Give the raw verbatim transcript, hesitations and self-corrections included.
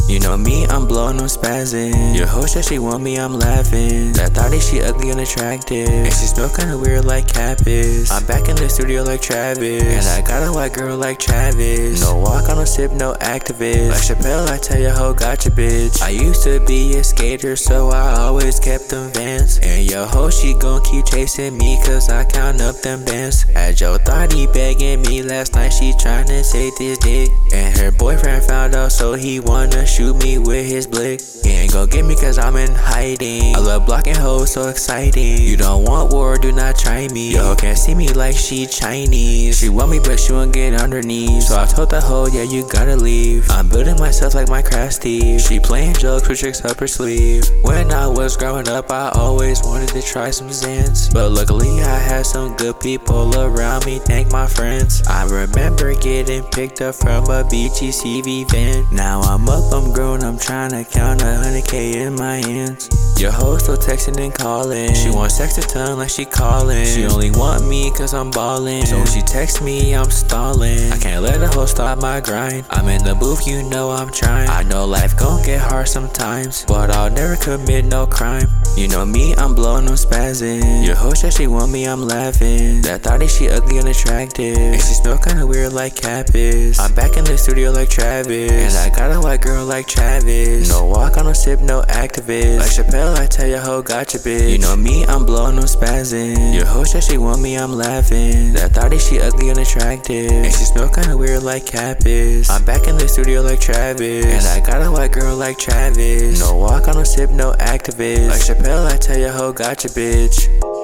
You know me, I'm blowing, I'm spazzing. Your hoe said she want me, I'm laughing. That thotty, she ugly and attractive, and she smell kinda weird like Cappis. I'm back in the studio like Travis, and I got a white girl like Travis. No walk, on no sip, no activist. Like Chappelle, I tell your hoe, gotcha bitch. I used to be a skater, so I always kept them Vans. And your hoe, she gon' keep chasing me, cause I count up them bands. Had your thotty begging me last night, she tryna take this dick. And her boyfriend found out, so he wanna shoot me with his blick. He ain't gon' get me cause I'm in hiding. I love blocking hoes, so exciting. You don't want war, do not try me. Your hoe can't see me like she Chinese. She want me but she won't get underneath. So I told the hoe, yeah, you gotta leave. I'm building myself like my craft Steve. She playing jokes with tricks up her sleeve. When I was growing up, I always wanted to try some Zans, but luckily I had some good people around me, thank my friends. I remember getting picked up from a B G C V van. Now I'm up, I'm grown, I'm tryna count a hundred K in my hands. Your hoe still texting and calling. She wants sex a ton like she calling. She only want me cause I'm ballin', so when she text me, I'm stallin'. I can't let a hoe stop my grind. I'm in the booth, you know I'm trying. I know life gon' get hard sometimes, but I'll never commit no crime. You know me, I'm blowing, I'm spazzing. Your hoe said she want me, I'm laughing. That thotty, she ugly and attractive, and she smell kinda weird like Cappis. I'm back in the studio like Travis, and I got a white girl like Travis. No walk, on no sip, no activist. Like Chappelle, I tell your hoe, gotcha bitch. You know me, I'm blowing, I'm spazzing. Your hoe said she want me, I'm laughing. That thotty, she ugly and attractive, and she smell kinda weird like Cappis. I'm back in the studio like Travis, and I got a white girl like Travis. No walk, on no sip, no activist. Like Chappelle, I tell your hoe, gotcha bitch.